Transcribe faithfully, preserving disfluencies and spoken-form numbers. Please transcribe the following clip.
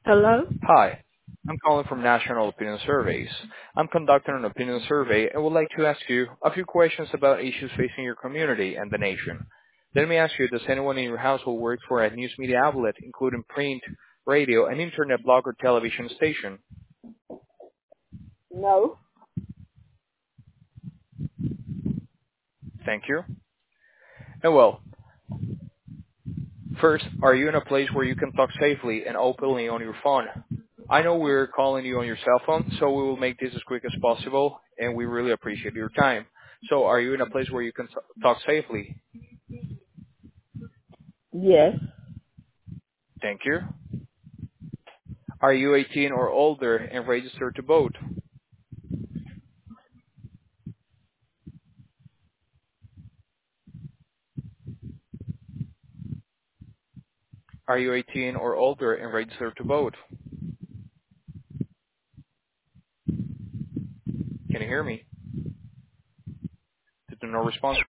Hello? Hi, I'm calling from National Opinion Surveys. I'm conducting an opinion survey and would like to ask you a few questions about issues facing your community and the nation. Let me ask you, does anyone in your household work for a news media outlet, including print, radio, and internet blog or television station? No. Thank you. And well, first, are you in a place where you can talk safely and openly on your phone? I know we're calling you on your cell phone, so we will make this as quick as possible, and we really appreciate your time. So are you in a place where you can t- talk safely? Yes. Thank you. Are you eighteen or older and registered to vote? Are you eighteen or older and registered to vote? Can you hear me? Did no response?